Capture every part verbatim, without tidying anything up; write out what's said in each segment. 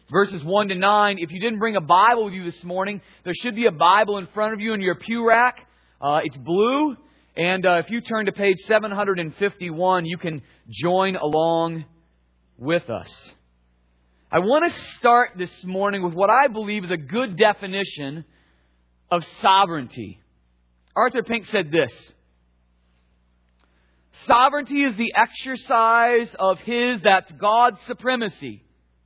verses one to nine. If you didn't bring a Bible with you this morning, there should be a Bible in front of you in your pew rack. Uh, it's blue. And uh, if you turn to page seven hundred fifty-one, you can join along with us. I want to start this morning with what I believe is a good definition of sovereignty. Arthur Pink said this: sovereignty is the exercise of His, that's God's supremacy.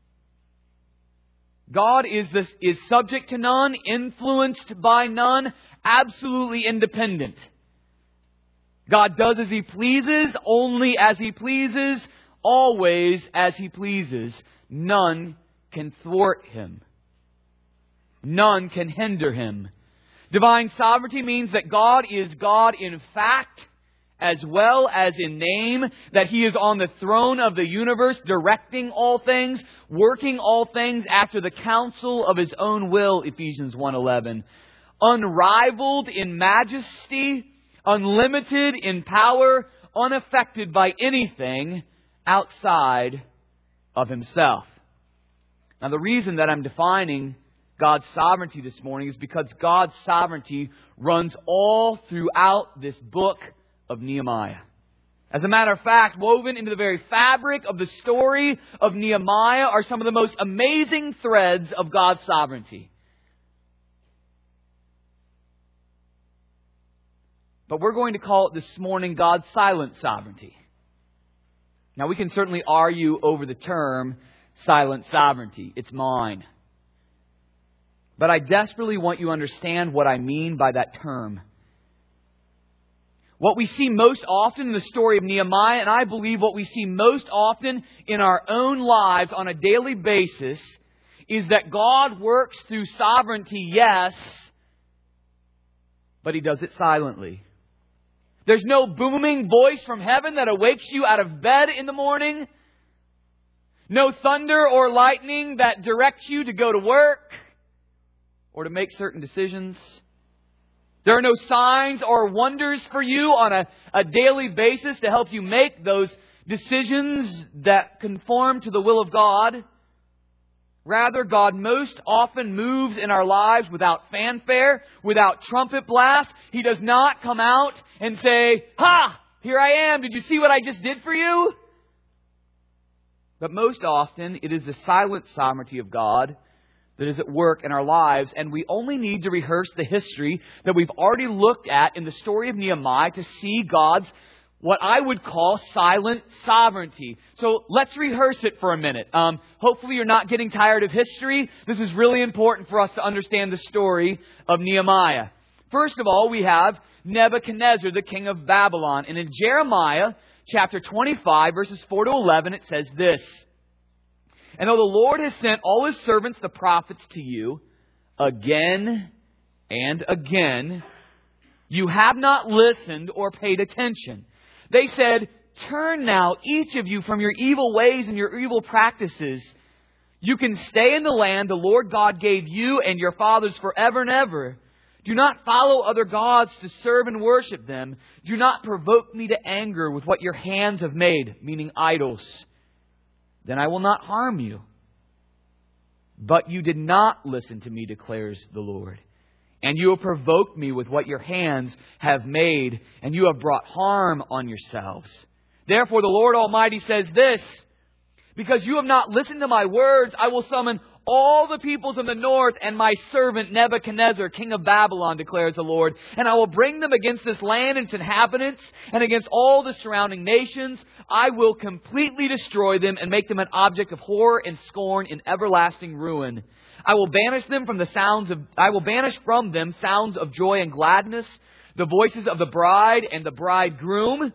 God is this, is subject to none, influenced by none, absolutely independent. God does as He pleases, only as He pleases, always as He pleases. None can thwart Him. None can hinder Him. Divine sovereignty means that God is God in fact as well as in name, that He is on the throne of the universe, directing all things, working all things after the counsel of His own will, Ephesians one eleven. Unrivaled in majesty, unlimited in power, unaffected by anything outside of Himself. Now, the reason that I'm defining God's sovereignty this morning is because God's sovereignty runs all throughout this book of Nehemiah. As a matter of fact, woven into the very fabric of the story of Nehemiah are some of the most amazing threads of God's sovereignty. But we're going to call it this morning God's silent sovereignty. Now, we can certainly argue over the term silent sovereignty. It's mine. But I desperately want you to understand what I mean by that term. What we see most often in the story of Nehemiah, and I believe what we see most often in our own lives on a daily basis, is that God works through sovereignty, yes, but He does it silently. There's no booming voice from heaven that awakes you out of bed in the morning. No thunder or lightning that directs you to go to work or to make certain decisions. There are no signs or wonders for you on a, a daily basis to help you make those decisions that conform to the will of God. Rather, God most often moves in our lives without fanfare, without trumpet blast. He does not come out and say, "Ha! Here I am. Did you see what I just did for you?" But most often, it is the silent sovereignty of God that is at work in our lives, and we only need to rehearse the history that we've already looked at in the story of Nehemiah to see God's, what I would call, silent sovereignty. So let's rehearse it for a minute. Um, hopefully you're not getting tired of history. This is really important for us to understand the story of Nehemiah. First of all, we have Nebuchadnezzar, the king of Babylon. And in Jeremiah chapter twenty-five, verses four to eleven, it says this: "And though the Lord has sent all His servants, the prophets, to you again and again, you have not listened or paid attention. They said, 'Turn now, each of you, from your evil ways and your evil practices. You can stay in the land the Lord God gave you and your fathers forever and ever. Do not follow other gods to serve and worship them. Do not provoke me to anger with what your hands have made,'" meaning idols. "Then I will not harm you. But you did not listen to me, declares the Lord. And you have provoked me with what your hands have made, and you have brought harm on yourselves. Therefore the Lord Almighty says this: because you have not listened to my words, I will summon all the peoples of the north and my servant Nebuchadnezzar, king of Babylon, declares the Lord. And I will bring them against this land and its inhabitants and against all the surrounding nations. I will completely destroy them and make them an object of horror and scorn in everlasting ruin. I will banish them from the sounds of, I will banish from them sounds of joy and gladness, the voices of the bride and the bridegroom,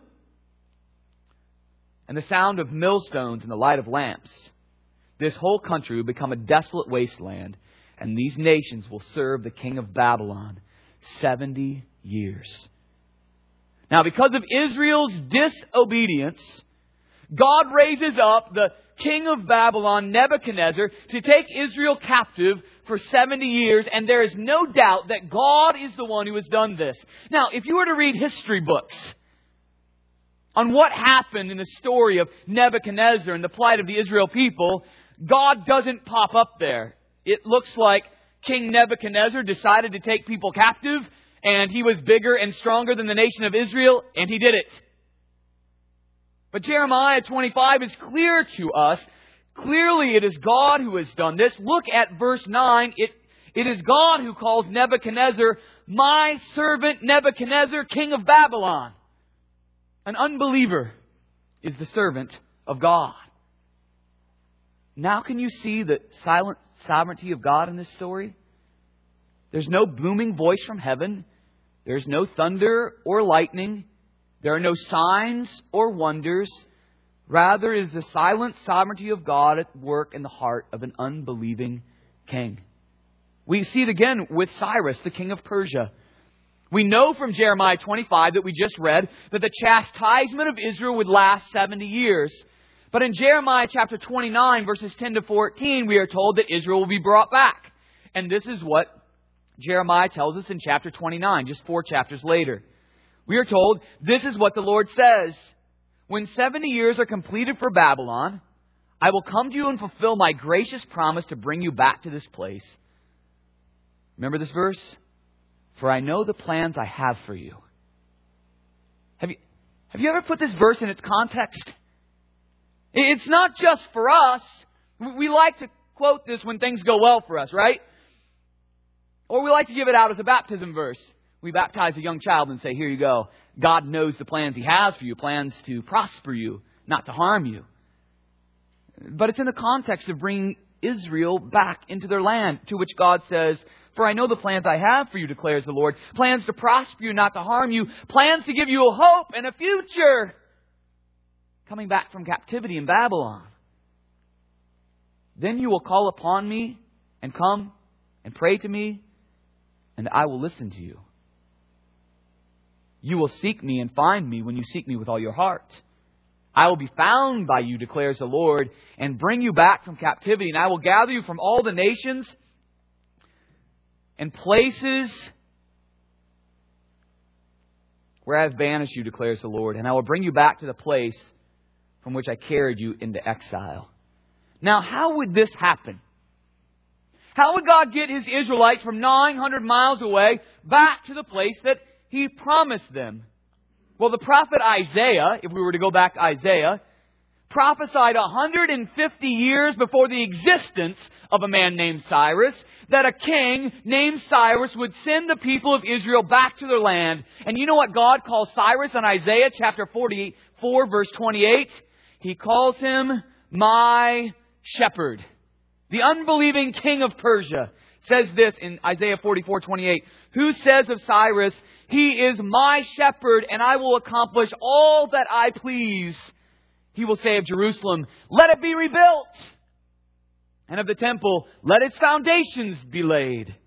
and the sound of millstones and the light of lamps. This whole country will become a desolate wasteland, and these nations will serve the king of Babylon seventy years. Now, because of Israel's disobedience, God raises up the king of Babylon, Nebuchadnezzar, to take Israel captive for seventy years, and there is no doubt that God is the one who has done this. Now, if you were to read history books on what happened in the story of Nebuchadnezzar and the plight of the Israel people, God doesn't pop up there. It looks like King Nebuchadnezzar decided to take people captive, and he was bigger and stronger than the nation of Israel, and he did it. But Jeremiah twenty-five is clear to us. Clearly it is God who has done this. Look at verse nine. It, it is God who calls Nebuchadnezzar, my servant Nebuchadnezzar, king of Babylon. An unbeliever is the servant of God. Now can you see the silent sovereignty of God in this story? There's no booming voice from heaven. There's no thunder or lightning. There are no signs or wonders. Rather, it is the silent sovereignty of God at work in the heart of an unbelieving king. We see it again with Cyrus, the king of Persia. We know from Jeremiah twenty-five that we just read that the chastisement of Israel would last seventy years. But in Jeremiah chapter twenty-nine, verses ten to fourteen, we are told that Israel will be brought back. And this is what Jeremiah tells us in chapter twenty-nine, just four chapters later. We are told, this is what the Lord says. When seventy years are completed for Babylon, I will come to you and fulfill my gracious promise to bring you back to this place. Remember this verse? For I know the plans I have for you. Have you, have you ever put this verse in its context? It's not just for us. We like to quote this when things go well for us, right? Or we like to give it out as a baptism verse. We baptize a young child and say, here you go. God knows the plans He has for you. Plans to prosper you, not to harm you. But it's in the context of bringing Israel back into their land, to which God says, for I know the plans I have for you, declares the Lord. Plans to prosper you, not to harm you. Plans to give you a hope and a future. Coming back from captivity in Babylon. Then you will call upon me and come and pray to me, and I will listen to you. You will seek me and find me when you seek me with all your heart. I will be found by you, declares the Lord, and bring you back from captivity. And I will gather you from all the nations and places where I have banished you, declares the Lord. And I will bring you back to the place from which I carried you into exile. Now, how would this happen? How would God get His Israelites from nine hundred miles away back to the place that He promised them? Well, the prophet Isaiah, if we were to go back to Isaiah, prophesied one hundred fifty years before the existence of a man named Cyrus, that a king named Cyrus would send the people of Israel back to their land. And you know what God calls Cyrus in Isaiah chapter forty-four, verse twenty-eight? He calls him my shepherd. The unbelieving king of Persia says this in Isaiah forty-four, twenty-eight. Who says of Cyrus, he is my shepherd, and I will accomplish all that I please. He will say of Jerusalem, let it be rebuilt. And of the temple, let its foundations be laid.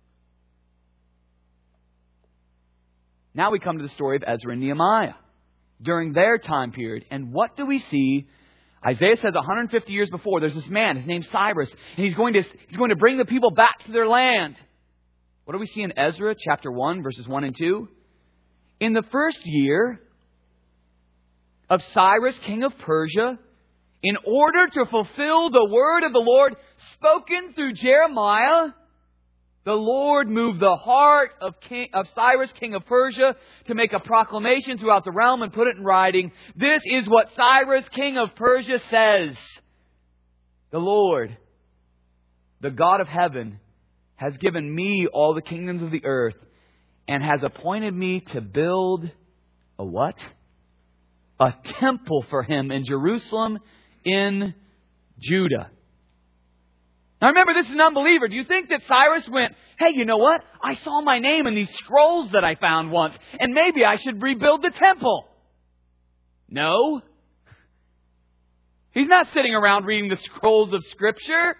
Now we come to the story of Ezra and Nehemiah during their time period. And what do we see? Isaiah says one hundred fifty years before, there's this man, his name's Cyrus, and he's going to, he's going to bring the people back to their land. What do we see in Ezra chapter one, verses one and two? In the first year of Cyrus, king of Persia, in order to fulfill the word of the Lord spoken through Jeremiah, the Lord moved the heart of, king, of Cyrus, king of Persia, to make a proclamation throughout the realm and put it in writing. This is what Cyrus, king of Persia, says. The Lord, the God of heaven, has given me all the kingdoms of the earth and has appointed me to build a what? A temple for Him in Jerusalem in Judah. Now remember, this is an unbeliever. Do you think that Cyrus went, hey, you know what? I saw my name in these scrolls that I found once, and maybe I should rebuild the temple? No. He's not sitting around reading the scrolls of Scripture.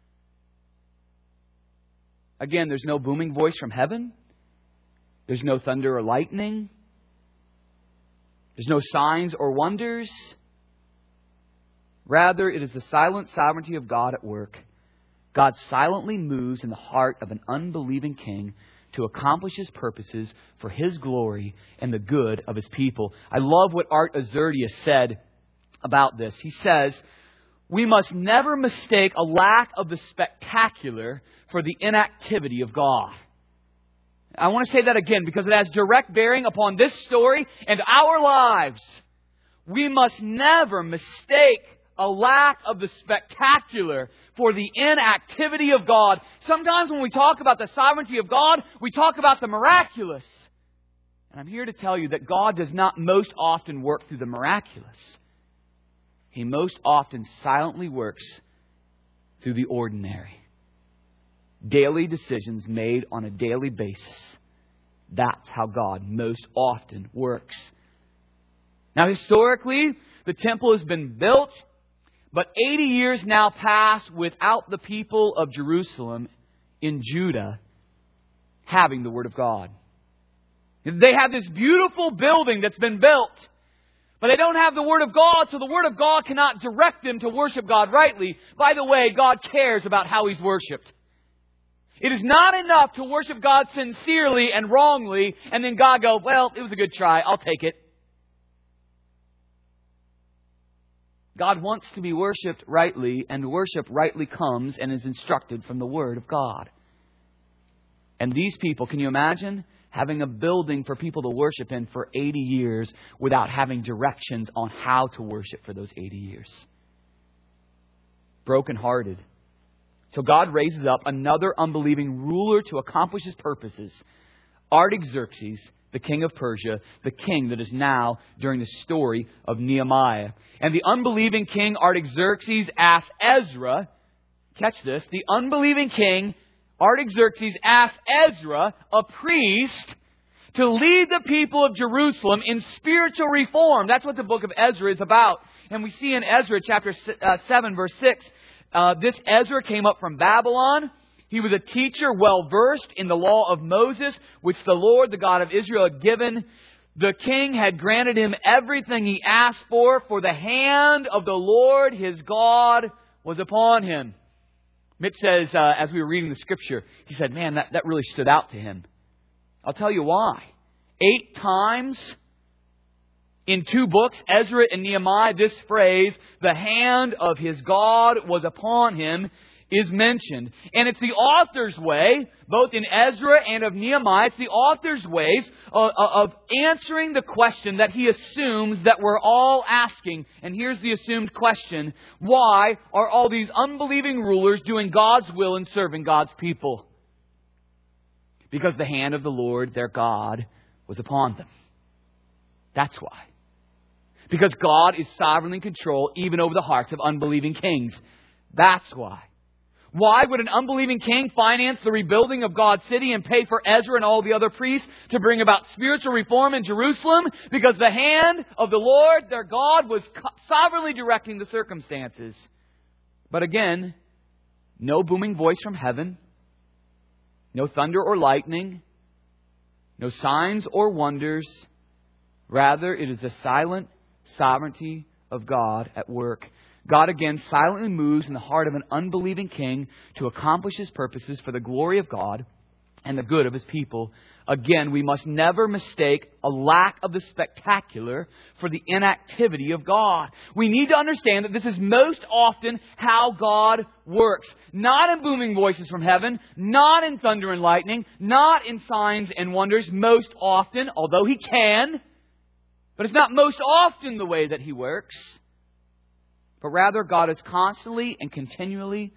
Again, there's no booming voice from heaven. There's no thunder or lightning. There's no signs or wonders. Rather, it is the silent sovereignty of God at work. God silently moves in the heart of an unbelieving king to accomplish His purposes for His glory and the good of His people. I love what Art Azurdia said about this. He says, we must never mistake a lack of the spectacular for the inactivity of God. I want to say that again because it has direct bearing upon this story and our lives. We must never mistake a lack of the spectacular for the inactivity of God. Sometimes when we talk about the sovereignty of God, we talk about the miraculous. And I'm here to tell you that God does not most often work through the miraculous. He most often silently works through the ordinary. Daily decisions made on a daily basis. That's how God most often works. Now, historically, the temple has been built, but eighty years now pass without the people of Jerusalem in Judah having the Word of God. They have this beautiful building that's been built, but they don't have the Word of God, so the Word of God cannot direct them to worship God rightly. By the way, God cares about how He's worshipped. It is not enough to worship God sincerely and wrongly, and then God go, well, it was a good try, I'll take it. God wants to be worshipped rightly, and worship rightly comes and is instructed from the Word of God. And these people, can you imagine having a building for people to worship in for eighty years without having directions on how to worship for those eighty years? Brokenhearted. So God raises up another unbelieving ruler to accomplish His purposes. Artaxerxes, the king of Persia, the king that is now during the story of Nehemiah. And the unbelieving king Artaxerxes asks Ezra, catch this, the unbelieving king Artaxerxes asks Ezra, a priest, to lead the people of Jerusalem in spiritual reform. That's what the book of Ezra is about. And we see in Ezra chapter seven, verse six, uh, this Ezra came up from Babylon. He was a teacher well versed in the law of Moses, which the Lord, the God of Israel, had given. The king had granted him everything he asked for, for the hand of the Lord his God was upon him. Mitch says, uh, as we were reading the scripture, he said, man, that, that really stood out to him. I'll tell you why. Eight times in two books, Ezra and Nehemiah, this phrase, the hand of his God was upon him, is mentioned. And it's the author's way, both in Ezra and of Nehemiah, it's the author's ways of, of answering the question that he assumes that we're all asking. And here's the assumed question. Why are all these unbelieving rulers doing God's will and serving God's people? Because the hand of the Lord, their God, was upon them. That's why. Because God is sovereignly in control even over the hearts of unbelieving kings. That's why. Why would an unbelieving king finance the rebuilding of God's city and pay for Ezra and all the other priests to bring about spiritual reform in Jerusalem? Because the hand of the Lord, their God, was sovereignly directing the circumstances. But again, no booming voice from heaven, no thunder or lightning, no signs or wonders. Rather, it is the silent sovereignty of God at work. God again silently moves in the heart of an unbelieving king to accomplish His purposes for the glory of God and the good of His people. Again, we must never mistake a lack of the spectacular for the inactivity of God. We need to understand that this is most often how God works. Not in booming voices from heaven, not in thunder and lightning, not in signs and wonders. Most often, although He can, but it's not most often the way that He works. But rather, God is constantly and continually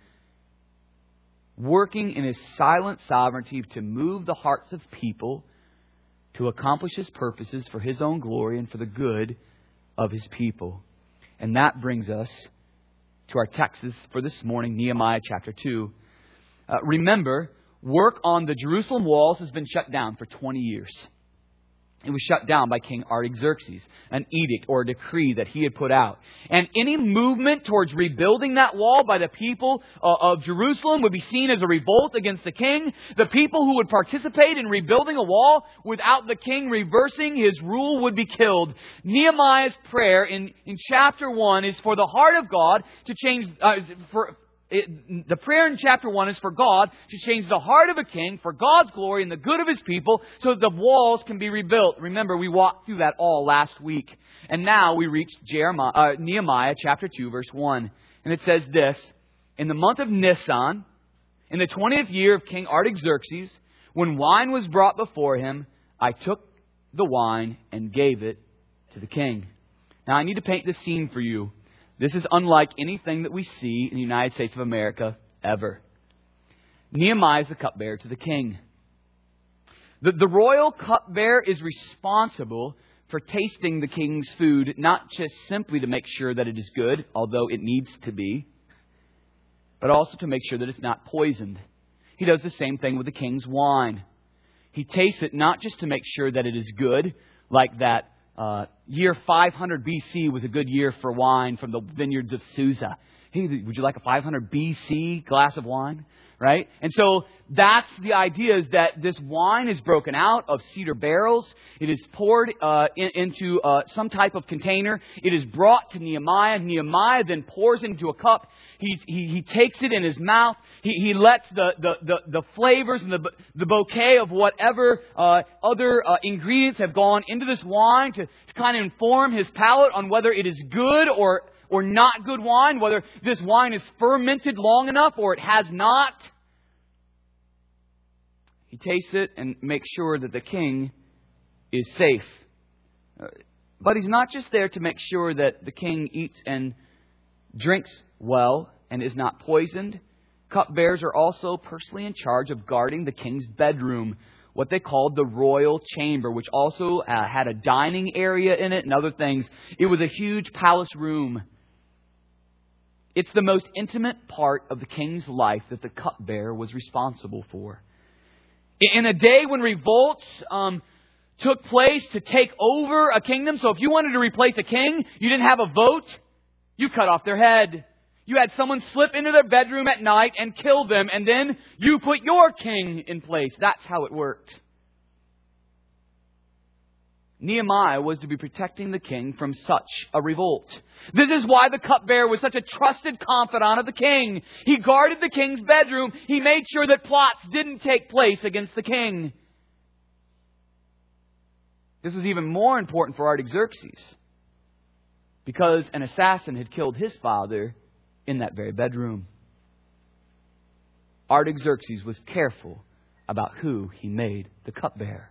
working in His silent sovereignty to move the hearts of people to accomplish His purposes for His own glory and for the good of His people. And that brings us to our text for this morning, Nehemiah chapter two. Uh, remember, work on the Jerusalem walls has been shut down for twenty years. It was shut down by King Artaxerxes, an edict or a decree that he had put out. And any movement towards rebuilding that wall by the people uh, of Jerusalem would be seen as a revolt against the king. The people who would participate in rebuilding a wall without the king reversing his rule would be killed. Nehemiah's prayer in, in chapter one is for the heart of God to change... Uh, for It, the prayer in chapter one is for God to change the heart of a king for God's glory and the good of His people so that the walls can be rebuilt. Remember, we walked through that all last week. And now we reach Jeremiah, uh, Nehemiah chapter two, verse one. And it says this, in the month of Nisan, in the twentieth year of King Artaxerxes, when wine was brought before him, I took the wine and gave it to the king. Now, I need to paint this scene for you. This is unlike anything that we see in the United States of America ever. Nehemiah is the cupbearer to the king. The, the royal cupbearer is responsible for tasting the king's food, not just simply to make sure that it is good, although it needs to be, but also to make sure that it's not poisoned. He does the same thing with the king's wine. He tastes it not just to make sure that it is good, like that uh, year five hundred B C was a good year for wine from the vineyards of Susa. Hey, would you like a five hundred B C glass of wine? Right? And so that's the idea, is that this wine is broken out of cedar barrels. It is poured uh, in, into uh, some type of container. It is brought to Nehemiah. Nehemiah then pours it into a cup. He, he, he takes it in his mouth. He, he lets the, the, the, the flavors and the, the bouquet of whatever uh, other uh, ingredients have gone into this wine to, to kind of inform his palate on whether it is good or or not good wine, whether this wine is fermented long enough or it has not. He tastes it and makes sure that the king is safe. But he's not just there to make sure that the king eats and drinks well and is not poisoned. Cupbearers are also personally in charge of guarding the king's bedroom, what they called the royal chamber, which also uh, had a dining area in it and other things. It was a huge palace room. It's the most intimate part of the king's life that the cupbearer was responsible for. In a day when revolts um, took place to take over a kingdom, so if you wanted to replace a king, you didn't have a vote, you cut off their head. You had someone slip into their bedroom at night and kill them, and then you put your king in place. That's how it worked. Nehemiah was to be protecting the king from such a revolt. This is why the cupbearer was such a trusted confidant of the king. He guarded the king's bedroom. He made sure that plots didn't take place against the king. This was even more important for Artaxerxes, because an assassin had killed his father in that very bedroom. Artaxerxes was careful about who he made the cupbearer.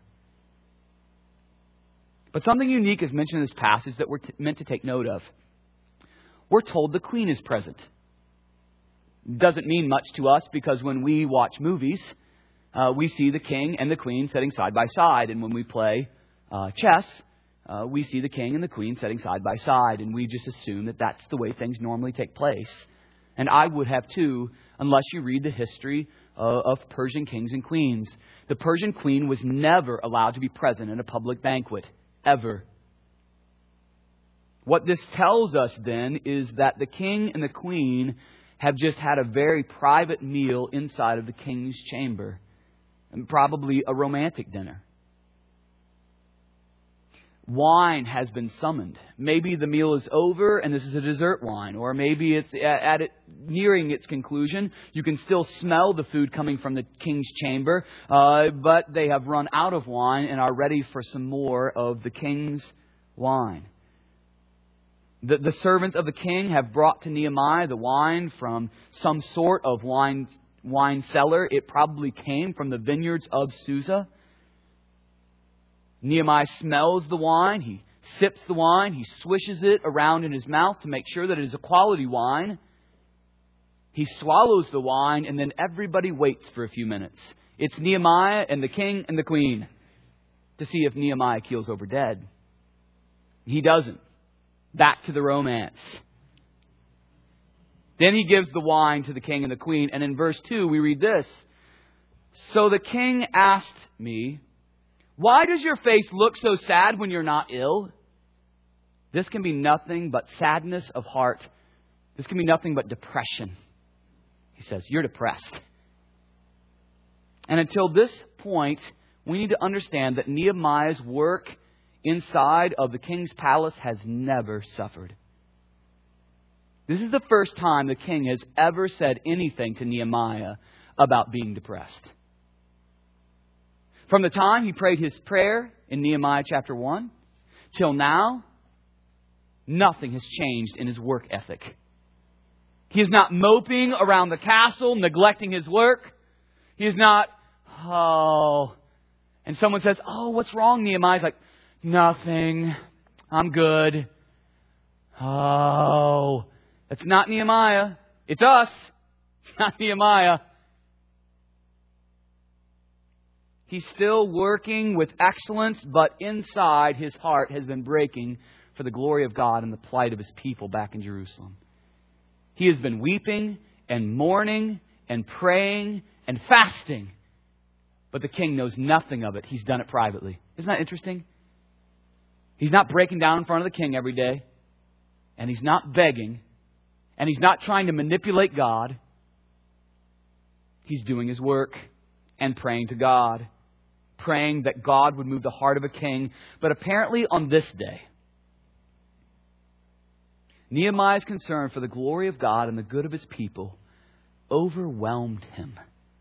But something unique is mentioned in this passage that we're t- meant to take note of. We're told the queen is present. Doesn't mean much to us, because when we watch movies, uh, we see the king and the queen sitting side by side. And when we play uh, chess, uh, we see the king and the queen sitting side by side. And we just assume that that's the way things normally take place. And I would have too, unless you read the history uh, of Persian kings and queens. The Persian queen was never allowed to be present in a public banquet. Ever. What this tells us then is that the king and the queen have just had a very private meal inside of the king's chamber. And probably a romantic dinner. Wine has been summoned. Maybe the meal is over and this is a dessert wine. Or maybe it's at it nearing its conclusion. You can still smell the food coming from the king's chamber. Uh, but they have run out of wine and are ready for some more of the king's wine. The, the servants of the king have brought to Nehemiah the wine from some sort of wine, wine cellar. It probably came from the vineyards of Susa. Nehemiah smells the wine. He sips the wine. He swishes it around in his mouth to make sure that it is a quality wine. He swallows the wine, and then everybody waits for a few minutes. It's Nehemiah and the king and the queen to see if Nehemiah keels over dead. He doesn't. Back to the romance. Then he gives the wine to the king and the queen. And in verse two, we read this. So the king asked me, why does your face look so sad when you're not ill? This can be nothing but sadness of heart. This can be nothing but depression. He says, you're depressed. And until this point, we need to understand that Nehemiah's work inside of the king's palace has never suffered. This is the first time the king has ever said anything to Nehemiah about being depressed. From the time he prayed his prayer in Nehemiah chapter one till now, nothing has changed in his work ethic. He is not moping around the castle, neglecting his work. He is not, oh... And someone says, oh, what's wrong, Nehemiah? He's like, nothing. I'm good. Oh, that's not Nehemiah. It's us. It's not Nehemiah. He's still working with excellence, but inside his heart has been breaking for the glory of God and the plight of His people back in Jerusalem. He has been weeping and mourning and praying and fasting. But the king knows nothing of it. He's done it privately. Isn't that interesting? He's not breaking down in front of the king every day. And he's not begging. And he's not trying to manipulate God. He's doing his work and praying to God. Praying that God would move the heart of a king. But apparently on this day, Nehemiah's concern for the glory of God and the good of His people overwhelmed him.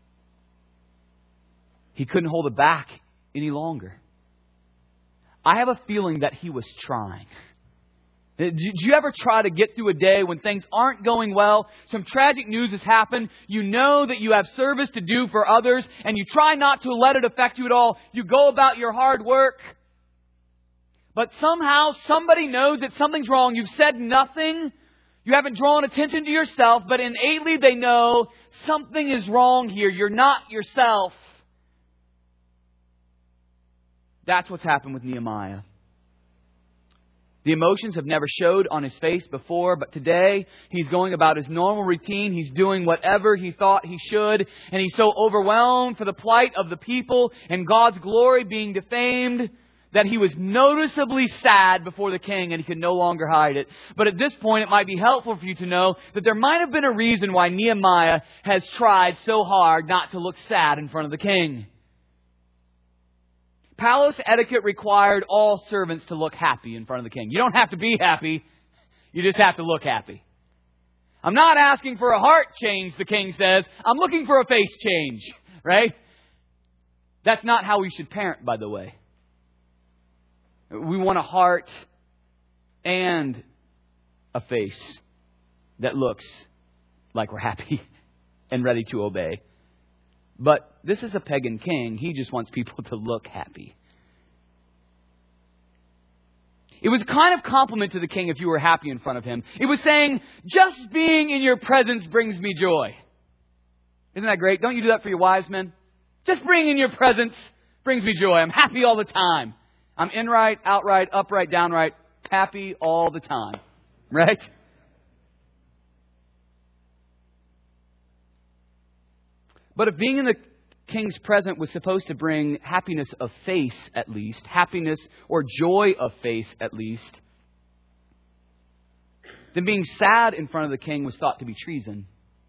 He couldn't hold it back any longer. I have a feeling that he was trying. Did you ever try to get through a day when things aren't going well? Some tragic news has happened. You know that you have service to do for others, and you try not to let it affect you at all. You go about your hard work. But somehow somebody knows that something's wrong. You've said nothing. You haven't drawn attention to yourself, but innately they know something is wrong here. You're not yourself. That's what's happened with Nehemiah. The emotions have never showed on his face before, but today he's going about his normal routine. He's doing whatever he thought he should, and he's so overwhelmed for the plight of the people and God's glory being defamed that he was noticeably sad before the king, and he could no longer hide it. But at this point, it might be helpful for you to know that there might have been a reason why Nehemiah has tried so hard not to look sad in front of the king. Palace etiquette required all servants to look happy in front of the king. You don't have to be happy. You just have to look happy. I'm not asking for a heart change, the king says. I'm looking for a face change, right? That's not how we should parent, by the way. We want a heart and a face that looks like we're happy and ready to obey. But this is a pagan king. He just wants people to look happy. It was a kind of compliment to the king if you were happy in front of him. It was saying, just being in your presence brings me joy. Isn't that great? Don't you do that for your wives, men? Just being in your presence brings me joy. I'm happy all the time. I'm inright, outright, upright, downright, happy all the time. Right? But if being in the king's presence was supposed to bring happiness of face at least, happiness or joy of face at least, then being sad in front of the king was thought to be treason.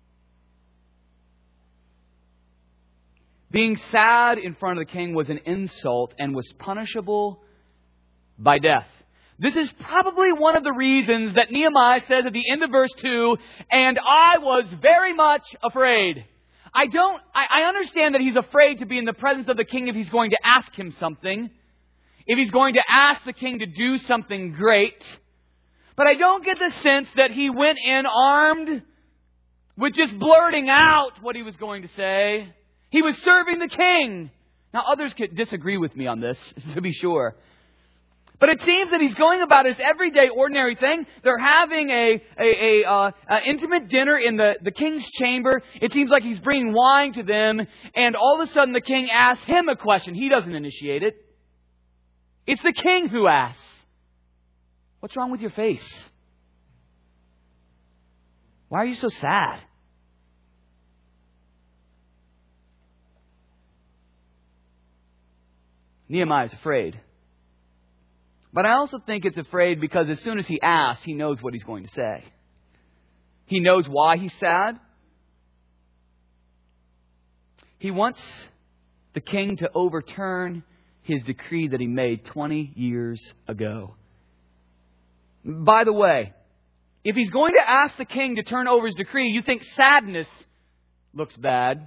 Being sad in front of the king was an insult and was punishable by death. This is probably one of the reasons that Nehemiah says at the end of verse two, and I was very much afraid. I don't, I, I understand that he's afraid to be in the presence of the king if he's going to ask him something. If he's going to ask the king to do something great. But I don't get the sense that he went in armed with just blurting out what he was going to say. He was serving the king. Now others could disagree with me on this, to be sure. But it seems that he's going about his everyday, ordinary thing. They're having a, a, a, uh, a intimate dinner in the, the king's chamber. It seems like he's bringing wine to them. And all of a sudden the king asks him a question. He doesn't initiate it. It's the king who asks, what's wrong with your face? Why are you so sad? Nehemiah is afraid. But I also think it's afraid because as soon as he asks, he knows what he's going to say. He knows why he's sad. He wants the king to overturn his decree that he made twenty years ago. By the way, if he's going to ask the king to turn over his decree, you think sadness looks bad.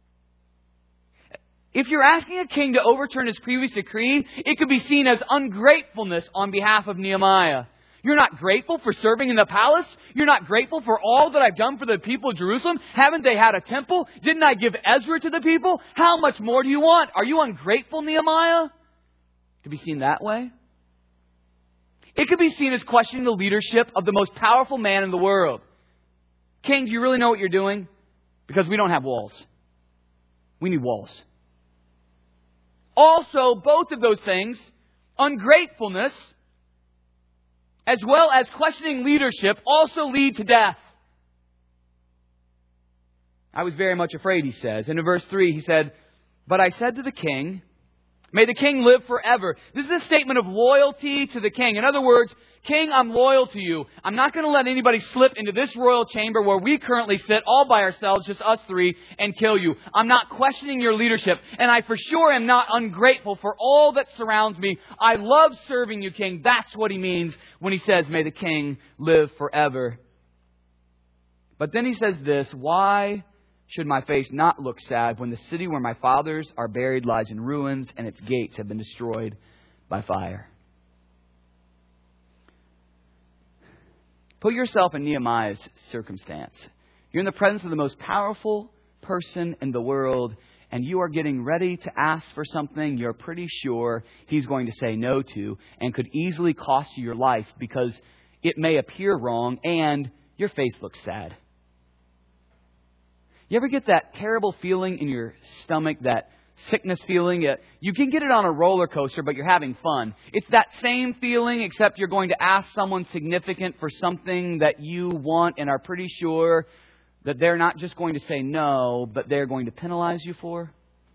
If you're asking a king to overturn his previous decree, it could be seen as ungratefulness on behalf of Nehemiah. You're not grateful for serving in the palace? You're not grateful for all that I've done for the people of Jerusalem? Haven't they had a temple? Didn't I give Ezra to the people? How much more do you want? Are you ungrateful, Nehemiah? It could be seen that way. It could be seen as questioning the leadership of the most powerful man in the world. King, do you really know what you're doing? Because we don't have walls. We need walls. Also, both of those things, ungratefulness, as well as questioning leadership, also lead to death. I was very much afraid, he says. And in verse three, he said, "But I said to the king, may the king live forever." This is a statement of loyalty to the king. In other words, King, I'm loyal to you. I'm not going to let anybody slip into this royal chamber where we currently sit all by ourselves, just us three, and kill you. I'm not questioning your leadership. And I for sure am not ungrateful for all that surrounds me. I love serving you, King. That's what he means when he says, may the king live forever. But then he says this, why should my face not look sad when the city where my fathers are buried lies in ruins and its gates have been destroyed by fire? Put yourself in Nehemiah's circumstance. You're in the presence of the most powerful person in the world, and you are getting ready to ask for something you're pretty sure he's going to say no to, and could easily cost you your life because it may appear wrong and your face looks sad. You ever get that terrible feeling in your stomach, that sickness feeling? You can get it on a roller coaster, but you're having fun. It's that same feeling, except you're going to ask someone significant for something that you want and are pretty sure that they're not just going to say no, but they're going to penalize you for.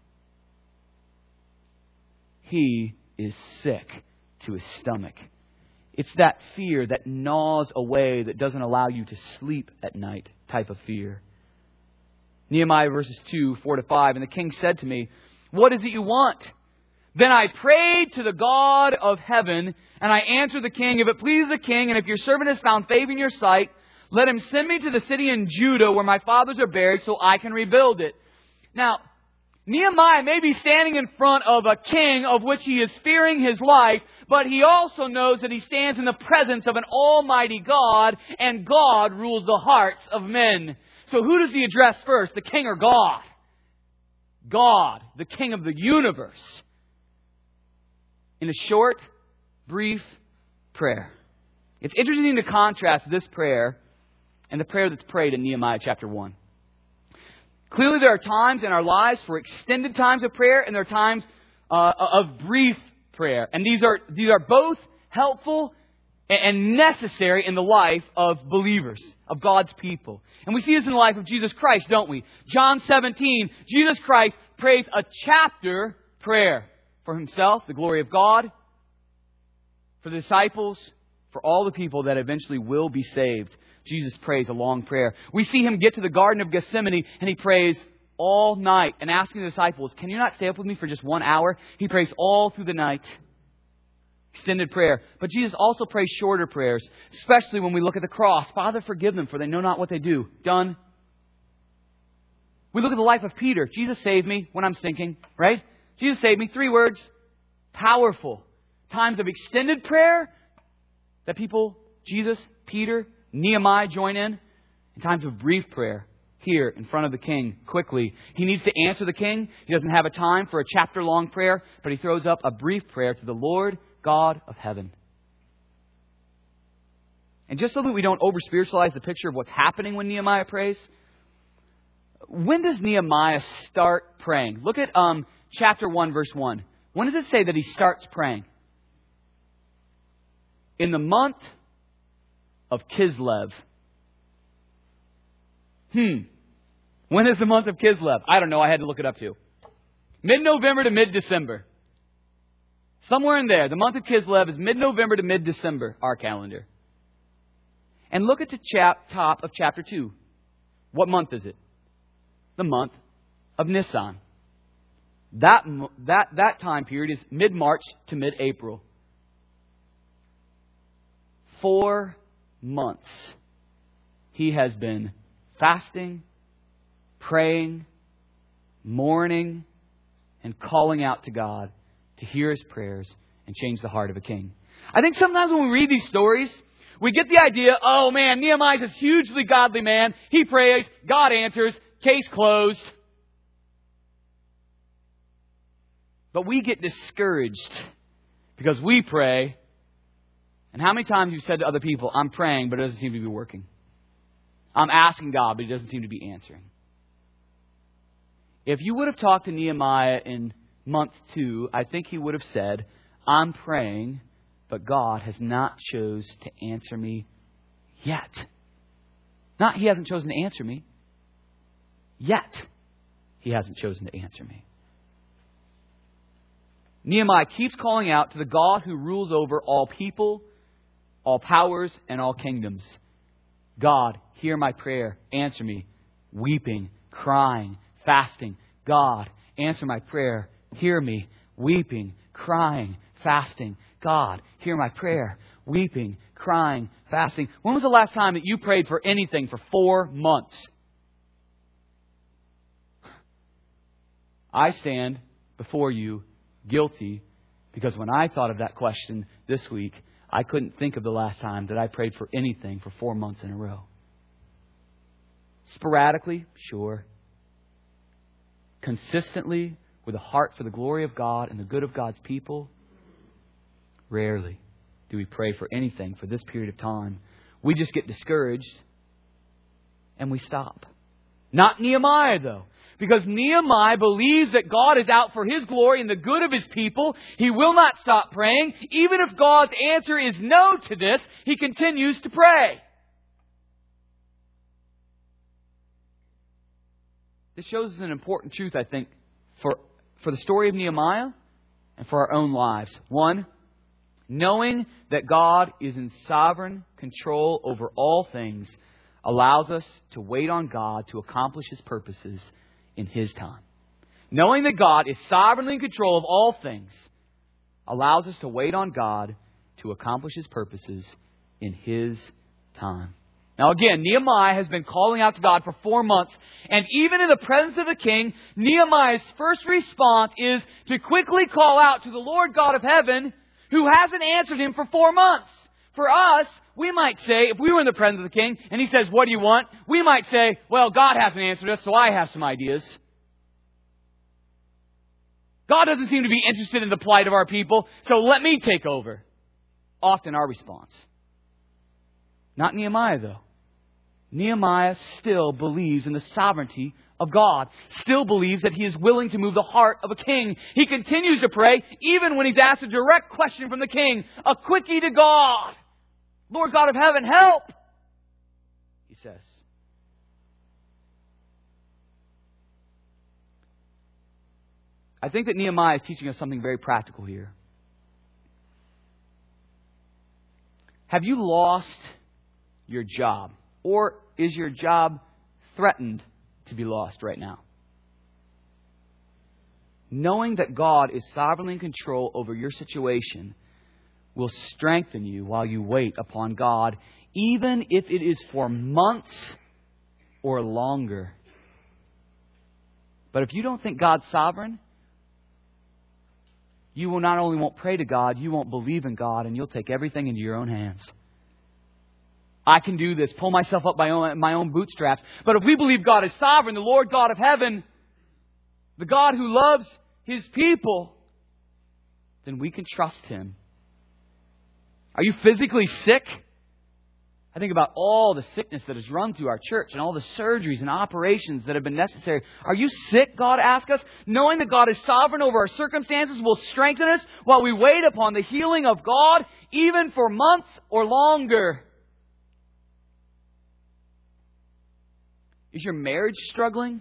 He is sick to his stomach. It's that fear that gnaws away, that doesn't allow you to sleep at night type of fear. Nehemiah verses two, four to five. And the king said to me, what is it you want? Then I prayed to the God of heaven, and I answered the king, if it pleases the king, and if your servant has found favor in your sight, let him send me to the city in Judah where my fathers are buried so I can rebuild it. Now, Nehemiah may be standing in front of a king of which he is fearing his life, but he also knows that he stands in the presence of an almighty God, and God rules the hearts of men. So who does he address first, the king or God? God, the king of the universe. In a short, brief prayer. It's interesting to contrast this prayer and the prayer that's prayed in Nehemiah chapter one. Clearly there are times in our lives for extended times of prayer, and there are times uh, of brief prayer. And these are these are both helpful and necessary in the life of believers, of God's people. And we see this in the life of Jesus Christ, don't we? John seventeen, Jesus Christ prays a chapter prayer for himself, the glory of God, for the disciples, for all the people that eventually will be saved. Jesus prays a long prayer. We see him get to the Garden of Gethsemane and he prays all night and asking the disciples, can you not stay up with me for just one hour? He prays all through the night. Extended prayer. But Jesus also prays shorter prayers, especially when we look at the cross. Father, forgive them, for they know not what they do. Done. We look at the life of Peter. Jesus saved me when I'm sinking, right? Jesus saved me. Three words. Powerful. Times of extended prayer that people, Jesus, Peter, Nehemiah join in. And times of brief prayer here in front of the king quickly. He needs to answer the king. He doesn't have a time for a chapter-long prayer, but he throws up a brief prayer to the Lord God of heaven. And just so that we don't over-spiritualize the picture of what's happening when Nehemiah prays, when does Nehemiah start praying? Look at um, chapter one, verse one. When does it say that he starts praying? In the month of Kislev. Hmm. When is the month of Kislev? I don't know. I had to look it up too. Mid-November to mid-December. Somewhere in there. The month of Kislev is mid-November to mid-December, our calendar. And look at the chap, top of chapter two. What month is it? The month of Nisan. That, that, that time period is mid-March to mid-April. Four months. He has been fasting, praying, mourning, and calling out to God to hear his prayers and change the heart of a king. I think sometimes when we read these stories, we get the idea, oh man, Nehemiah's this hugely godly man. He prays, God answers, case closed. But we get discouraged because we pray. And how many times you've said to other people, I'm praying, but it doesn't seem to be working. I'm asking God, but He doesn't seem to be answering. If you would have talked to Nehemiah in month two, I think he would have said, I'm praying, but God has not chose to answer me yet. Not He hasn't chosen to answer me. Yet He hasn't chosen to answer me. Nehemiah keeps calling out to the God who rules over all people, all powers, and all kingdoms. God, hear my prayer. Answer me. Weeping, crying, fasting. God, answer my prayer. Hear me. Weeping, crying, fasting. God, hear my prayer. Weeping, crying, fasting. When was the last time that you prayed for anything for four months? I stand before you guilty, because when I thought of that question this week, I couldn't think of the last time that I prayed for anything for four months in a row. Sporadically, sure. Consistently, with a heart for the glory of God and the good of God's people, rarely do we pray for anything for this period of time. We just get discouraged and we stop. Not Nehemiah, though. Because Nehemiah believes that God is out for His glory and the good of His people. He will not stop praying. Even if God's answer is no to this, he continues to pray. This shows us an important truth, I think, for, for the story of Nehemiah and for our own lives. One, knowing that God is in sovereign control over all things allows us to wait on God to accomplish His purposes in His time. Knowing that God is sovereignly in control of all things allows us to wait on God to accomplish His purposes in His time. Now again, Nehemiah has been calling out to God for four months. And even in the presence of the king, Nehemiah's first response is to quickly call out to the Lord God of heaven, who hasn't answered him for four months. For us, we might say, if we were in the presence of the king and he says, what do you want? We might say, well, God hasn't answered us, so I have some ideas. God doesn't seem to be interested in the plight of our people, so let me take over. Often our response. Not Nehemiah, though. Nehemiah still believes in the sovereignty of God. Still believes that He is willing to move the heart of a king. He continues to pray even when he's asked a direct question from the king. A quickie to God. Lord God of heaven, help! He says. I think that Nehemiah is teaching us something very practical here. Have you lost your job? Or is your job threatened to be lost right now? Knowing that God is sovereignly in control over your situation will strengthen you while you wait upon God, even if it is for months or longer. But if you don't think God's sovereign, you will not only won't pray to God, you won't believe in God, and you'll take everything into your own hands. I can do this, pull myself up by own, my own bootstraps. But if we believe God is sovereign, the Lord God of heaven, the God who loves His people, then we can trust Him. Are you physically sick? I think about all the sickness that has run through our church and all the surgeries and operations that have been necessary. Are you sick, God asks us? Knowing that God is sovereign over our circumstances will strengthen us while we wait upon the healing of God, even for months or longer. Is your marriage struggling?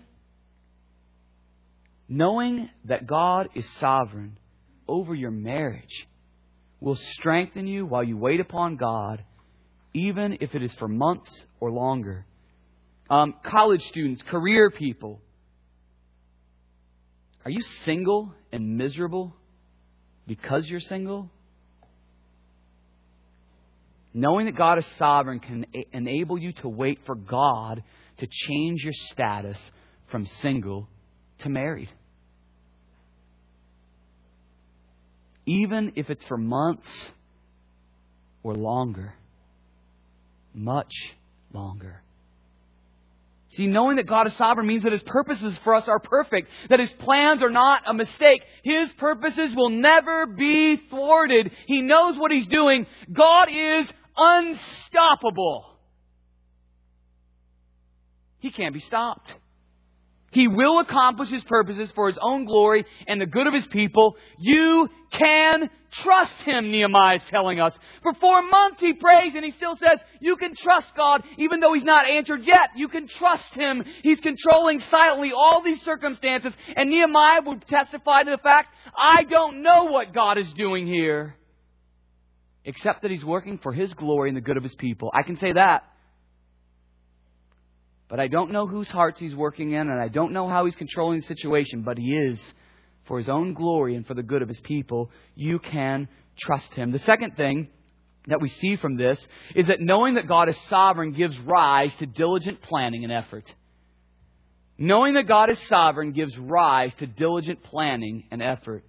Knowing that God is sovereign over your marriage will strengthen you while you wait upon God, even if it is for months or longer. Um, college students, career people. Are you single and miserable because you're single? Knowing that God is sovereign can a- enable you to wait for God to change your status from single to married. Even if it's for months or longer. much longer. See, knowing that God is sovereign means that His purposes for us are perfect, that His plans are not a mistake. His purposes will never be thwarted. He knows what He's doing. God is unstoppable. He can't be stopped. He will accomplish His purposes for His own glory and the good of His people. You can trust Him, Nehemiah is telling us. For four months he prays and he still says, you can trust God even though He's not answered yet. You can trust Him. He's controlling silently all these circumstances. And Nehemiah would testify to the fact, I don't know what God is doing here, except that He's working for His glory and the good of His people. I can say that. But I don't know whose hearts He's working in, and I don't know how He's controlling the situation, but He is for His own glory and for the good of His people. You can trust Him. The second thing that we see from this is that knowing that God is sovereign gives rise to diligent planning and effort. Knowing that God is sovereign gives rise to diligent planning and effort.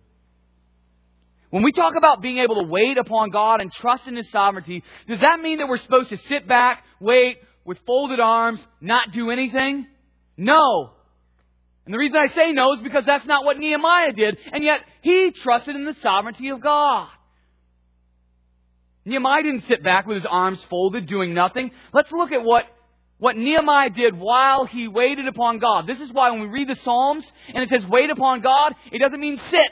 When we talk about being able to wait upon God and trust in His sovereignty, does that mean that we're supposed to sit back, wait, with folded arms, not do anything? No. And the reason I say no is because that's not what Nehemiah did. And yet, he trusted in the sovereignty of God. Nehemiah didn't sit back with his arms folded, doing nothing. Let's look at what, what Nehemiah did while he waited upon God. This is why when we read the Psalms and it says wait upon God, it doesn't mean sit.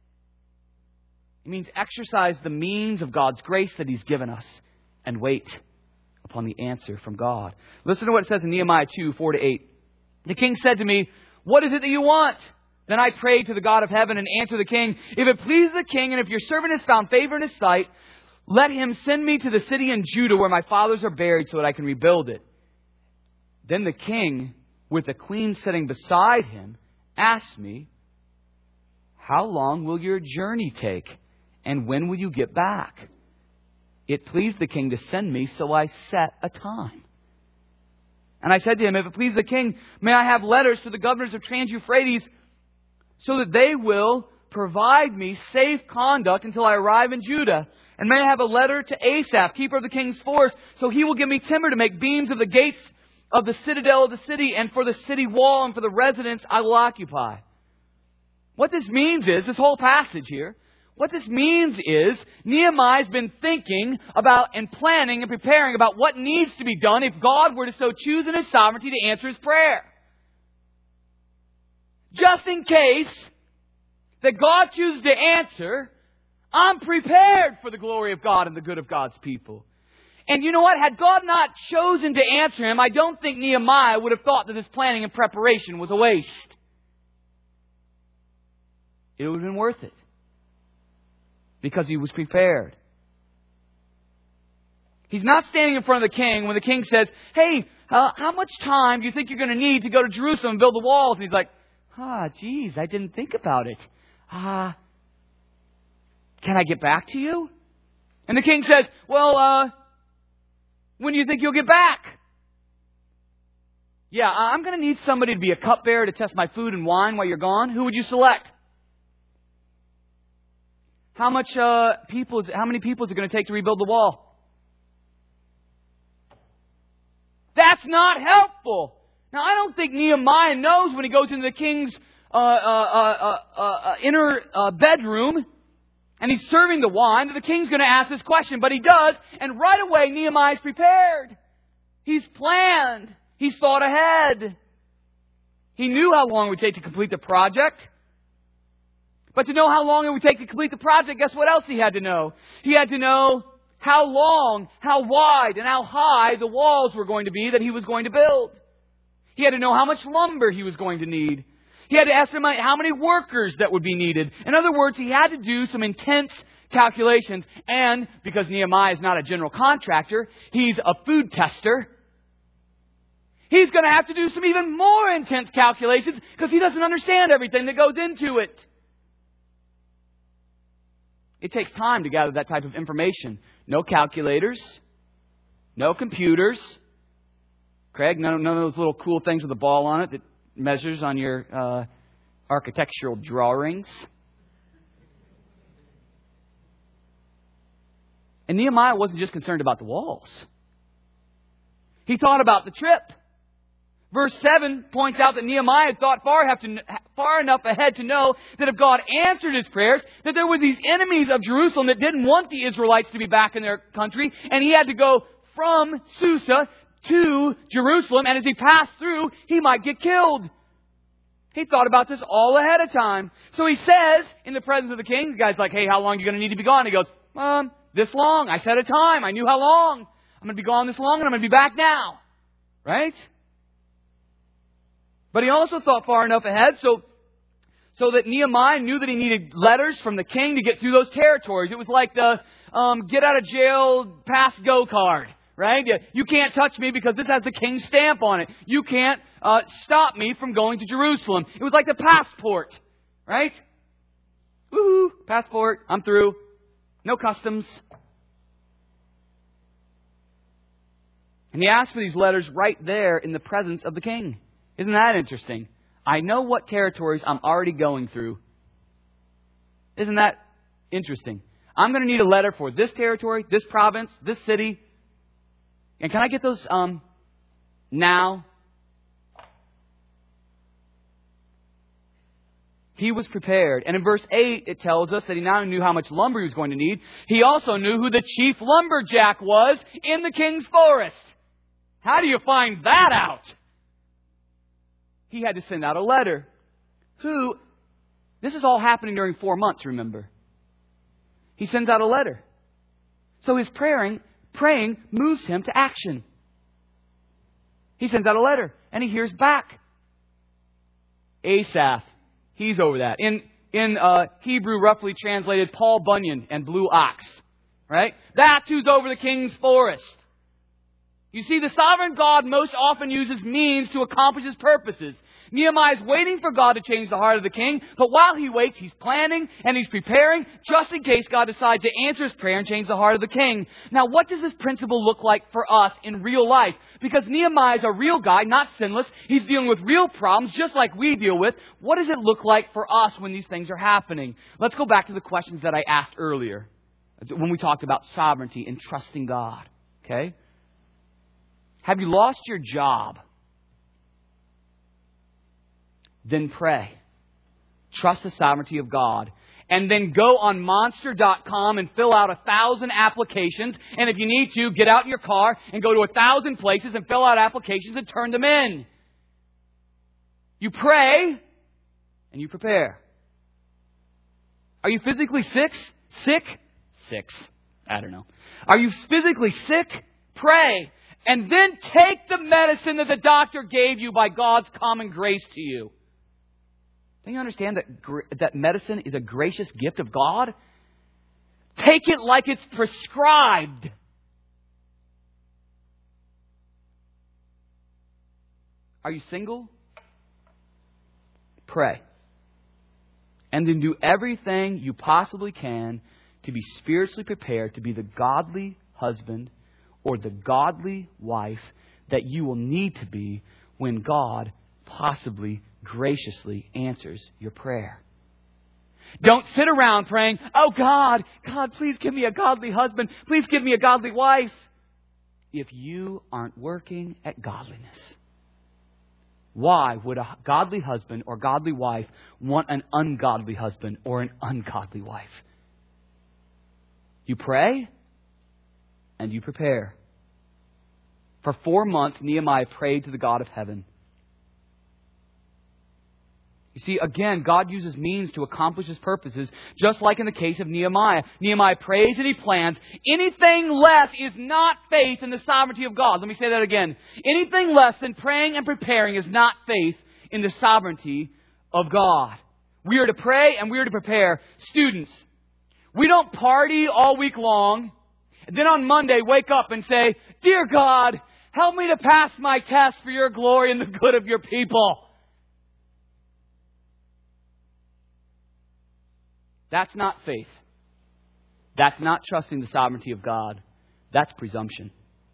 It means exercise the means of God's grace that He's given us and wait upon the answer from God. Listen to what it says in Nehemiah two, four to eight. The king said to me, what is it that you want? Then I prayed to the God of heaven and answered the king, if it pleases the king and if your servant has found favor in his sight, let him send me to the city in Judah where my fathers are buried so that I can rebuild it. Then the king, with the queen sitting beside him, asked me, how long will your journey take? And when will you get back? It pleased the king to send me, so I set a time. And I said to him, if it please the king, may I have letters to the governors of Trans-Euphrates so that they will provide me safe conduct until I arrive in Judah. And may I have a letter to Asaph, keeper of the king's force, so he will give me timber to make beams of the gates of the citadel of the city and for the city wall and for the residence I will occupy. What this means is, this whole passage here, what this means is Nehemiah's been thinking about and planning and preparing about what needs to be done if God were to so choose in His sovereignty to answer his prayer. Just in case that God chooses to answer, I'm prepared for the glory of God and the good of God's people. And you know what? Had God not chosen to answer him, I don't think Nehemiah would have thought that this planning and preparation was a waste. It would have been worth it. Because he was prepared. He's not standing in front of the king when the king says, hey, uh, how much time do you think you're going to need to go to Jerusalem and build the walls? And he's like, ah, geez, I didn't think about it. Ah, uh, can I get back to you? And the king says, well, uh, when do you think you'll get back? Yeah, I'm going to need somebody to be a cupbearer to test my food and wine while you're gone. Who would you select? How much uh, people is how many people is it going to take to rebuild the wall? That's not helpful. Now, I don't think Nehemiah knows when he goes into the king's uh, uh, uh, uh, inner uh, bedroom and he's serving the wine that the king's going to ask this question, but he does, and right away Nehemiah's prepared. He's planned. He's thought ahead. He knew how long it would take to complete the project. But to know how long it would take to complete the project, guess what else he had to know? He had to know how long, how wide, and how high the walls were going to be that he was going to build. He had to know how much lumber he was going to need. He had to estimate how many workers that would be needed. In other words, he had to do some intense calculations. And because Nehemiah is not a general contractor, he's a food tester. He's going to have to do some even more intense calculations because he doesn't understand everything that goes into it. It takes time to gather that type of information. No calculators. No computers. Craig, none, none of those little cool things with a ball on it that measures on your uh, architectural drawings. And Nehemiah wasn't just concerned about the walls. He thought about the trip. Verse seven points out that Nehemiah had thought far enough, to, far enough ahead to know that if God answered his prayers, that there were these enemies of Jerusalem that didn't want the Israelites to be back in their country, and he had to go from Susa to Jerusalem, and as he passed through, he might get killed. He thought about this all ahead of time. So he says, in the presence of the king, the guy's like, hey, how long are you going to need to be gone? He goes, um, this long. I set a time. I knew how long. I'm going to be gone this long, and I'm going to be back now. Right? But he also thought far enough ahead so, so that Nehemiah knew that he needed letters from the king to get through those territories. It was like the um, get out of jail pass go card, right? You, you can't touch me because this has the king's stamp on it. You can't uh, stop me from going to Jerusalem. It was like the passport, right? Woohoo, passport, I'm through. No customs. And he asked for these letters right there in the presence of the king. Isn't that interesting? I know what territories I'm already going through. Isn't that interesting? I'm going to need a letter for this territory, this province, this city. And can I get those um, now? He was prepared. And in verse eight, it tells us that he not only knew how much lumber he was going to need, he also knew who the chief lumberjack was in the king's forest. How do you find that out? He had to send out a letter. Who, this is all happening during four months, remember. He sends out a letter. So his praying, praying moves him to action. He sends out a letter and he hears back. Asaph, he's over that. In, in uh, Hebrew, roughly translated, Paul Bunyan and Blue Ox. Right? That's who's over the king's forest. You see, the sovereign God most often uses means to accomplish His purposes. Nehemiah is waiting for God to change the heart of the king, but while he waits, he's planning and he's preparing just in case God decides to answer his prayer and change the heart of the king. Now, what does this principle look like for us in real life? Because Nehemiah is a real guy, not sinless. He's dealing with real problems just like we deal with. What does it look like for us when these things are happening? Let's go back to the questions that I asked earlier when we talked about sovereignty and trusting God. Okay? Have you lost your job? Then pray. Trust the sovereignty of God. And then go on monster dot com and fill out a thousand applications. And if you need to, get out in your car and go to a thousand places and fill out applications and turn them in. You pray and you prepare. Are you physically sick? Sick? Six. I don't know. Are you physically sick? Pray. And then take the medicine that the doctor gave you by God's common grace to you. Don't you understand that that medicine is a gracious gift of God? Take it like it's prescribed. Are you single? Pray. And then do everything you possibly can to be spiritually prepared to be the godly husband or the godly wife that you will need to be when God possibly graciously answers your prayer. Don't sit around praying, oh God, God, please give me a godly husband. Please give me a godly wife. If you aren't working at godliness, why would a godly husband or godly wife want an ungodly husband or an ungodly wife? You pray and you prepare. For four months, Nehemiah prayed to the God of heaven. You see, again, God uses means to accomplish His purposes, just like in the case of Nehemiah. Nehemiah prays and he plans. Anything less is not faith in the sovereignty of God. Let me say that again. Anything less than praying and preparing is not faith in the sovereignty of God. We are to pray and we are to prepare. Students, we don't party all week long, and then on Monday wake up and say, Dear God, help me to pass my test for your glory and the good of your people. That's not faith. That's not trusting the sovereignty of God. That's presumption.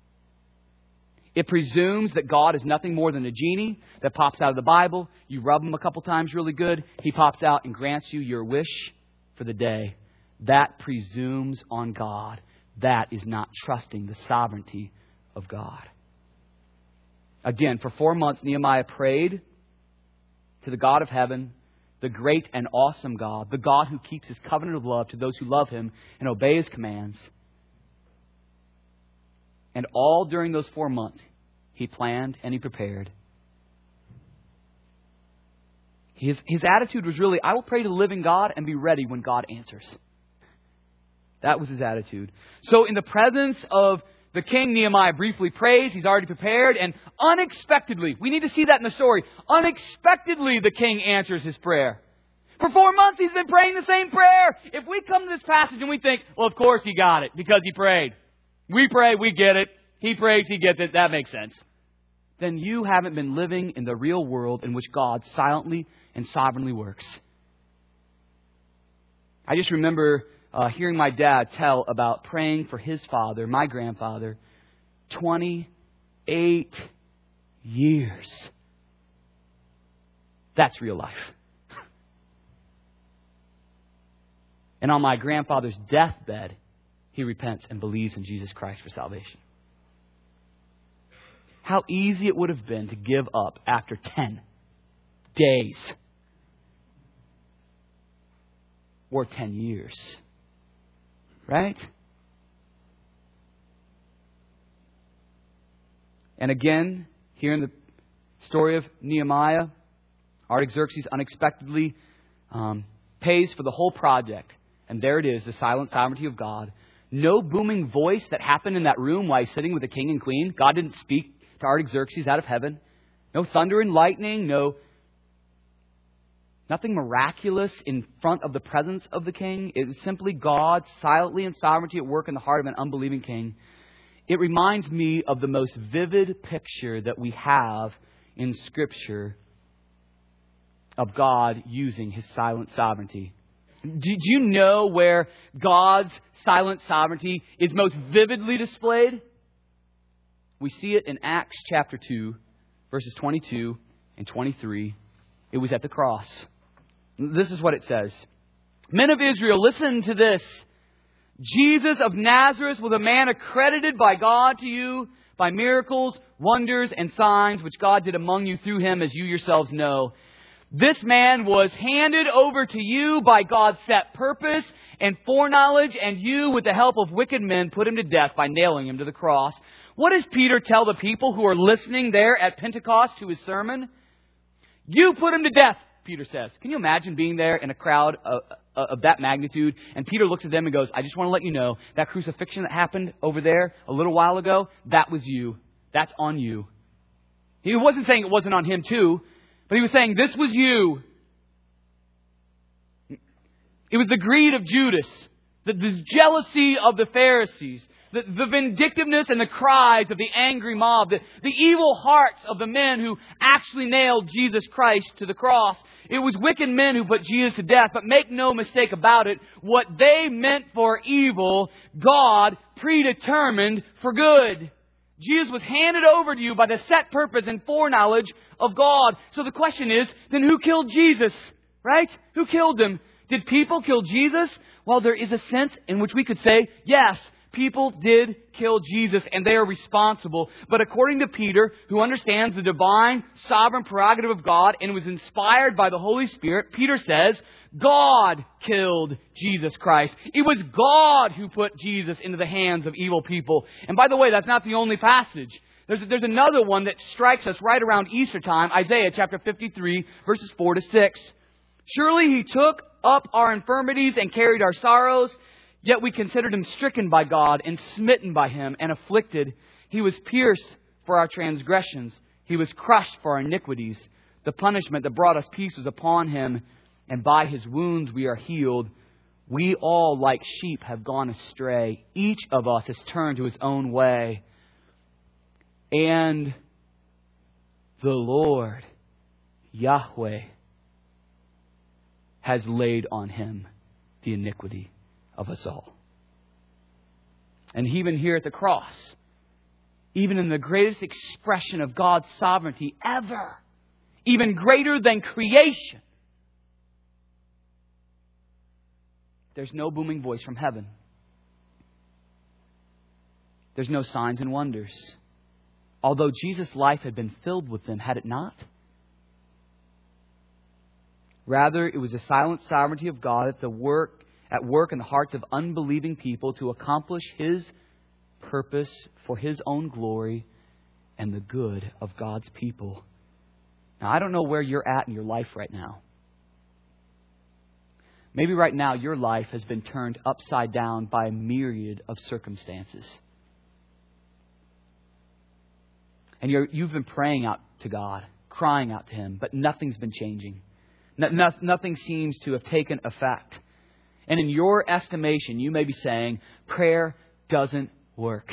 It presumes that God is nothing more than a genie that pops out of the Bible. You rub him a couple times really good. He pops out and grants you your wish for the day. That presumes on God. That is not trusting the sovereignty of God. Again, for four months, Nehemiah prayed to the God of heaven, the great and awesome God, the God who keeps His covenant of love to those who love Him and obey His commands. And all during those four months, he planned and he prepared. His, his attitude was really, I will pray to the living God and be ready when God answers. That was his attitude. So in the presence of the king, Nehemiah briefly prays. He's already prepared. And unexpectedly, we need to see that in the story. Unexpectedly, the king answers his prayer. For four months, he's been praying the same prayer. If we come to this passage and we think, well, of course he got it because he prayed. We pray, we get it. He prays, he gets it. That makes sense. Then you haven't been living in the real world in which God silently and sovereignly works. I just remember uh, hearing my dad tell about praying for his father, my grandfather, twenty-eight years. That's real life. And on my grandfather's deathbed, he repents and believes in Jesus Christ for salvation. How easy it would have been to give up after ten days or ten years. Right? And again, here in the story of Nehemiah, Artaxerxes unexpectedly um, pays for the whole project. And there it is, the silent sovereignty of God. No booming voice that happened in that room while he's sitting with the king and queen. God didn't speak to Artaxerxes out of heaven. No thunder and lightning. No, nothing miraculous in front of the presence of the king. It was simply God silently and sovereignty at work in the heart of an unbelieving king. It reminds me of the most vivid picture that we have in Scripture of God using His silent sovereignty. Did you know where God's silent sovereignty is most vividly displayed? We see it in Acts chapter two, verses twenty-two and twenty-three. It was at the cross. This is what it says. Men of Israel, listen to this. Jesus of Nazareth was a man accredited by God to you by miracles, wonders, and signs which God did among you through Him, as you yourselves know. This man was handed over to you by God's set purpose and foreknowledge, and you, with the help of wicked men, put Him to death by nailing Him to the cross. What does Peter tell the people who are listening there at Pentecost to his sermon? You put Him to death, Peter says. Can you imagine being there in a crowd of, of that magnitude? And Peter looks at them and goes, I just want to let you know, that crucifixion that happened over there a little while ago, that was you. That's on you. He wasn't saying it wasn't on him too. But he was saying, this was you. It was the greed of Judas, the, the jealousy of the Pharisees, the, the vindictiveness and the cries of the angry mob, the, the evil hearts of the men who actually nailed Jesus Christ to the cross. It was wicked men who put Jesus to death. But make no mistake about it, what they meant for evil, God predetermined for good. Jesus was handed over to you by the set purpose and foreknowledge of God. So the question is, then who killed Jesus? Right? Who killed Him? Did people kill Jesus? Well, there is a sense in which we could say, yes, people did kill Jesus and they are responsible. But according to Peter, who understands the divine, sovereign prerogative of God and was inspired by the Holy Spirit, Peter says, God killed Jesus Christ. It was God who put Jesus into the hands of evil people. And by the way, that's not the only passage. There's, there's another one that strikes us right around Easter time, Isaiah chapter fifty-three, verses four to six. Surely He took up our infirmities and carried our sorrows, yet we considered Him stricken by God and smitten by Him and afflicted. He was pierced for our transgressions. He was crushed for our iniquities. The punishment that brought us peace was upon Him, and by His wounds we are healed. We all, like sheep, have gone astray. Each of us has turned to his own way. And the Lord, Yahweh, has laid on Him the iniquity of us all. And even here at the cross, even in the greatest expression of God's sovereignty ever, even greater than creation, there's no booming voice from heaven. There's no signs and wonders. Although Jesus' life had been filled with them, had it not? Rather, it was the silent sovereignty of God at the work at work in the hearts of unbelieving people to accomplish His purpose for His own glory and the good of God's people. Now, I don't know where you're at in your life right now. Maybe right now your life has been turned upside down by a myriad of circumstances. And you're, you've been praying out to God, crying out to Him, but nothing's been changing. No, no, nothing seems to have taken effect. And in your estimation, you may be saying, prayer doesn't work.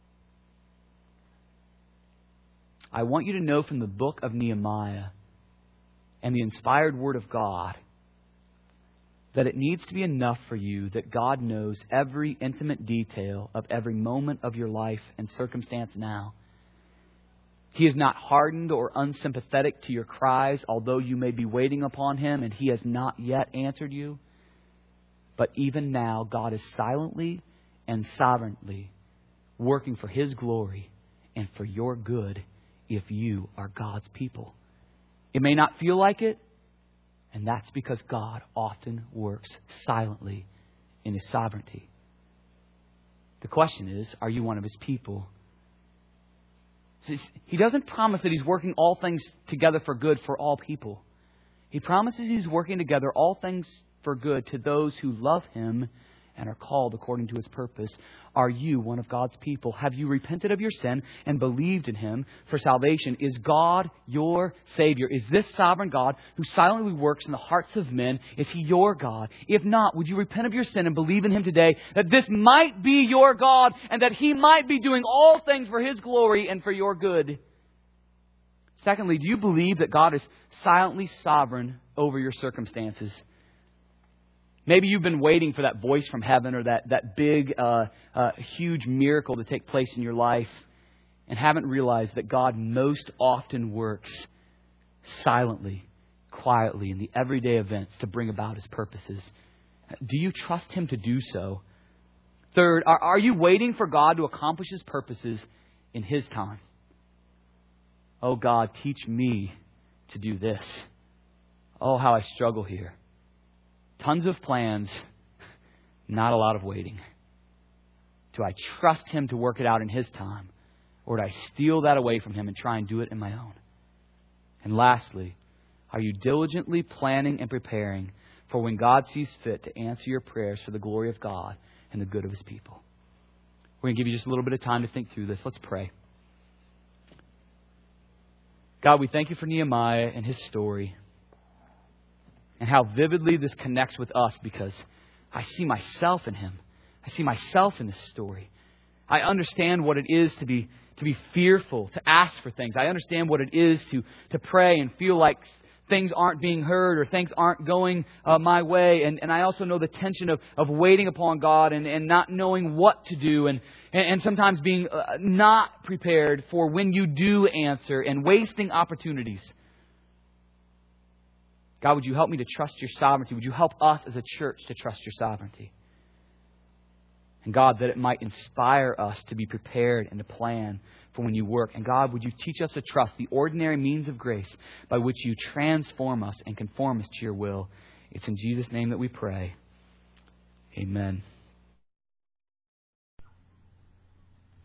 I want you to know from the book of Nehemiah and the inspired Word of God that it needs to be enough for you that God knows every intimate detail of every moment of your life and circumstance now. He is not hardened or unsympathetic to your cries, although you may be waiting upon Him and He has not yet answered you. But even now, God is silently and sovereignly working for His glory and for your good if you are God's people. It may not feel like it, and that's because God often works silently in His sovereignty. The question is, are you one of His people? He doesn't promise that He's working all things together for good for all people. He promises He's working together all things for good to those who love Him and are called according to His purpose. Are you one of God's people? Have you repented of your sin and believed in Him for salvation? Is God your Savior? Is this sovereign God who silently works in the hearts of men, is He your God? If not, would you repent of your sin and believe in Him today that this might be your God and that He might be doing all things for His glory and for your good? Secondly, do you believe that God is silently sovereign over your circumstances? Maybe you've been waiting for that voice from heaven or that, that big, uh, uh, huge miracle to take place in your life and haven't realized that God most often works silently, quietly in the everyday events to bring about His purposes. Do you trust Him to do so? Third, are, are you waiting for God to accomplish His purposes in His time? Oh God, teach me to do this. Oh, how I struggle here. Tons of plans, not a lot of waiting. Do I trust Him to work it out in His time? Or do I steal that away from Him and try and do it in my own? And lastly, are you diligently planning and preparing for when God sees fit to answer your prayers for the glory of God and the good of His people? We're going to give you just a little bit of time to think through this. Let's pray. God, we thank You for Nehemiah and his story. And how vividly this connects with us because I see myself in him. I see myself in this story. I understand what it is to be to be fearful, to ask for things. I understand what it is to, to pray and feel like things aren't being heard or things aren't going uh, my way. And, and I also know the tension of, of waiting upon God and, and not knowing what to do and, and, and sometimes being uh, not prepared for when You do answer and wasting opportunities. God, would You help me to trust Your sovereignty? Would You help us as a church to trust Your sovereignty? And God, that it might inspire us to be prepared and to plan for when You work. And God, would You teach us to trust the ordinary means of grace by which You transform us and conform us to Your will. It's in Jesus' name that we pray. Amen.